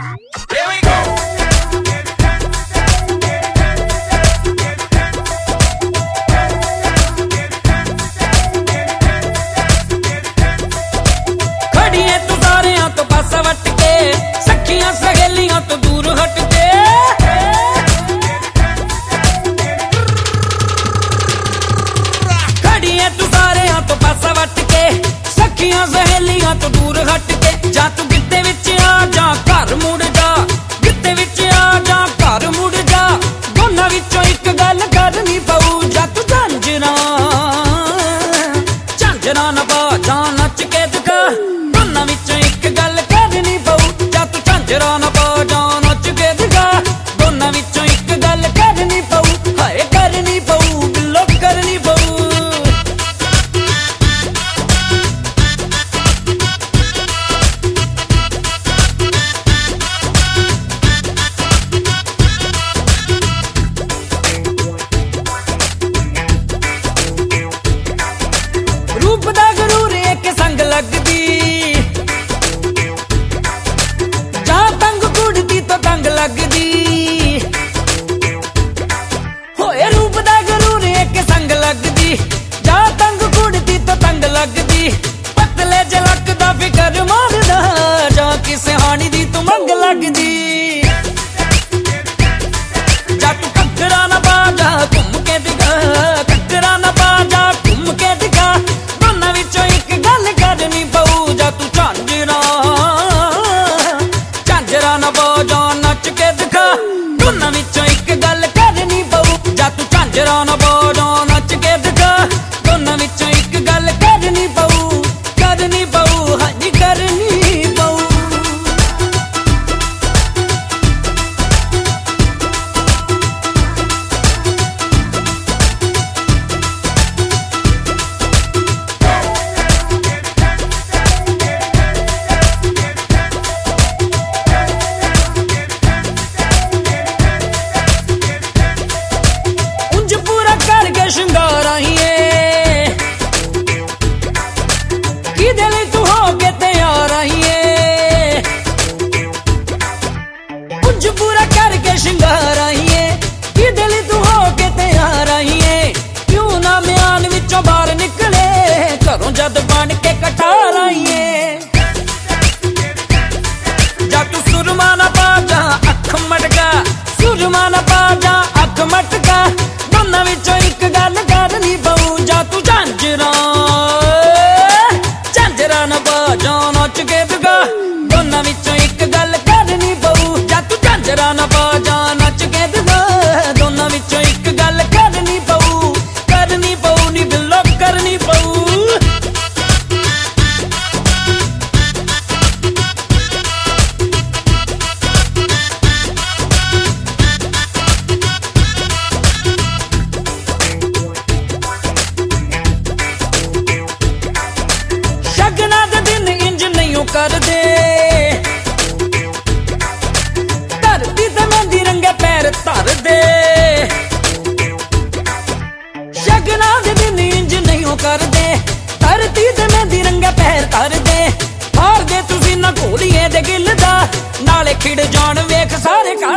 सहेलियां तो दूर हट के जा तू गिद्दे विच आ जा घर मुड़ जा गिद्दे विच आ जा घर मुड़ जा दोनां विचों इक गल करनी पऊ जा तू झांझरा ना पा जा नच के दिखा दोनां विचों इक गल करनी पऊ जा तू झांझरा ना पा जा नच के दिखा दोनां विचों इक गल करनी पऊ हाय करनी पऊ बिल्लो करनी पऊ रूप दा गरूर एक संग लगदी जा तंग कुड़दी तो तंग लगदी होए रूप दा गरूर एक संग लगदी जा तंग कुड़दी तो तंग लगदी पतले जलक दा फिकर मारदा जा किसे हानी दी तू मंग लगदी जा तू ककरा ना बाजा घूम के दिखा ककरा ना बाजा घूम के दिखा तू झांझरा ना बाजा नच के दिखा दोनां विचों इक गल करनी पऊ जा तू झांझरा ना बाजा नच के दिखा दोनां विचों इक गल करनी पऊ हाजी करनी पऊ श्रृंगार आईए कि दिल तू हो के तैयार आईए कुछ पूरा करके श्रृंगार आईए कि दिल तू हो के तैयार आईए क्यों ना म्यान विचों बाहर निकले घरों जद बन के कटार आईए जा तू सुरमा ना पा जा अख मटका सुरमा ना पा जा अख मटका दोनां विचों इक गल करनी पऊ जा तू झांझरा ना बाजा नच के दिखा दोनां विचों इक गल करनी पऊ जा तू झांझरा ना बाजा नच के दिखा दोनां विचों इक गल करनी पऊ नी बिल्लो करनी पऊ शगना दे दिन इंज नहीं कर दे धरती ते मेहंदी रंगे पैर धर दे शगना दे दिन इंज नहीं कर दे धरती ते मेहंदी रंगे पैर धर दे हार दे तुसी ना घोड़िए दे गिल दा नाले खिड़ जान वेख सारे